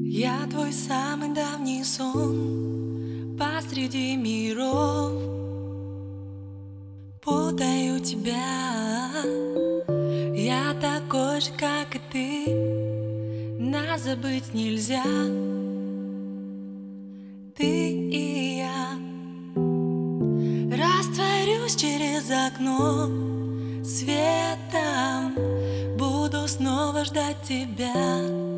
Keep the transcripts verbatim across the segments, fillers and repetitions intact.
Я твой самый давний сон посреди миров. Путаю тебя. Я такой же, как и ты. Нас забыть нельзя. Ты и я. Растворюсь через окно светом. Буду снова ждать тебя.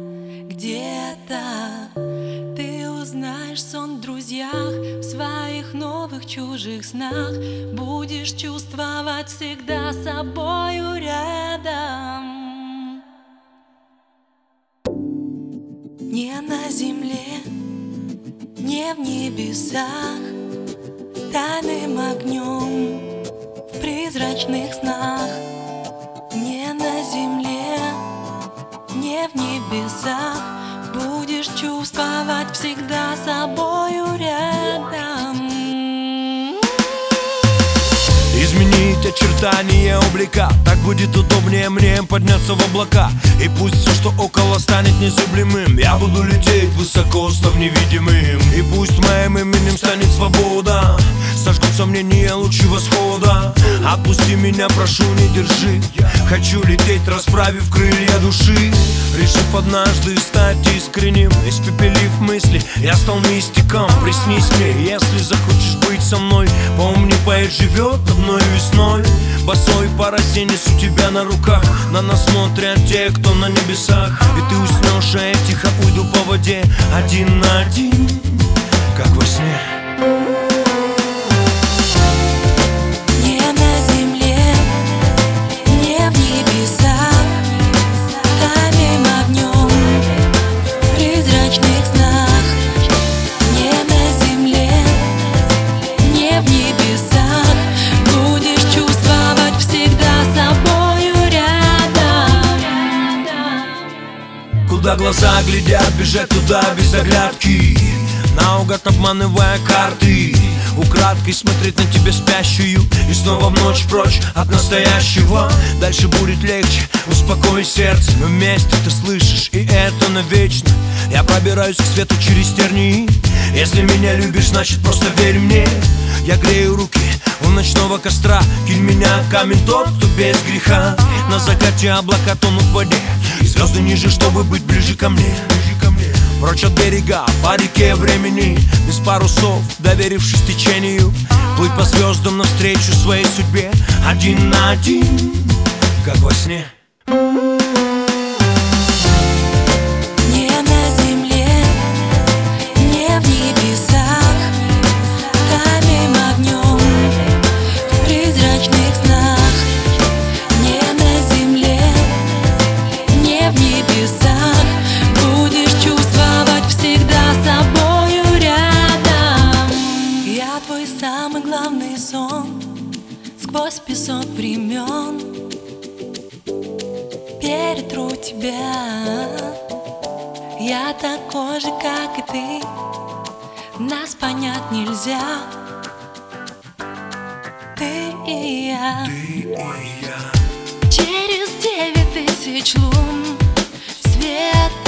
Где-то ты узнаешь сон в друзьях, в своих новых чужих снах. Будешь чувствовать всегда собою рядом. Не на земле, не в небесах, тайным огнем в призрачных снах. Не на земле, не в небесах, будешь чувствовать всегда собою рядом. Изменить очертания облика, так будет удобнее мне подняться в облака. И пусть все, что около, станет незыблемым, я буду лететь высоко, став невидимым. И пусть моим именем станет свобода, сожгут сомнения лучи восхода. Отпусти меня, прошу, не держи. Хочу лететь, расправив крылья души. Решив однажды стать искренним, испепелив мысли, я стал мистиком. Приснись мне, если захочешь быть со мной. Помни, поэт живет одной весной. Босой по росе несу тебя на руках. На нас смотрят те, кто на небесах. И ты уснешь, а я тихо уйду по воде, один на один, как во сне. Куда глаза глядят, бежать туда без оглядки, наугад обманывая карты. Украдкой смотреть на тебя спящую и снова в ночь прочь от настоящего. Дальше будет легче, успокой сердце. Мы вместе, ты слышишь, и это навечно. Я пробираюсь к свету через тернии. Если меня любишь, значит просто верь мне. Я грею руки у ночного костра. Кинь меня камень тот, кто без греха. На закате облака тонут в воде, звезды ниже, чтобы быть ближе ко мне. Прочь от берега, по реке времени, без парусов, доверившись течению. Плыть по звездам навстречу своей судьбе, один на один, как во сне. Самый главный сон сквозь песок времен. Перетру тебя. Я такой же, как и ты. Нас понять нельзя. Ты и я, Ты и я. Через девять тысяч лун свет